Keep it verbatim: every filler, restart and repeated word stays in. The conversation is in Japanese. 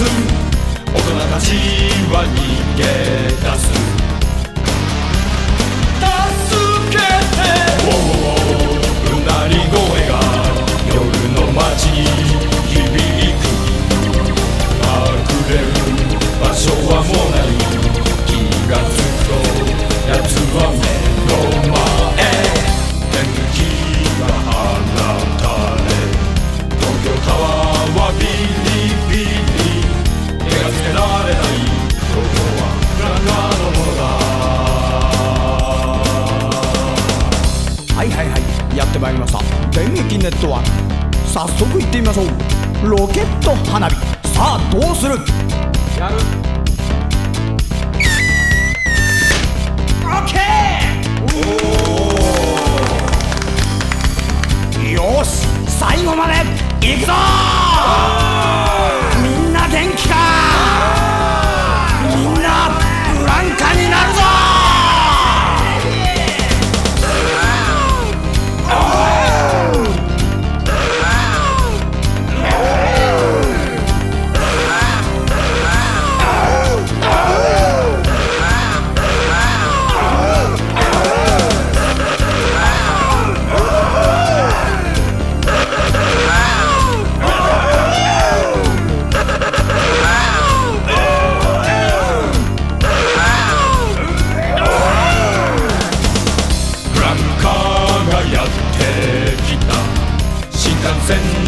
ず大人たちは逃げ出す。助けておおうなり声が夜の街に響く。隠れる場所はもうない。気がつくと奴は目の前。天気が放たれ東京タワーはビリビリ。手がつけられないここは裏側のものだ。 はいはいはい、やってまいりました電撃ネットワーク。早速行ってみましょう。ロケット花火、さあどうする。やる。オッケー。よし、最後まで行くぞー。みんな元気かー。みんなブランカになるぞー。 新幹線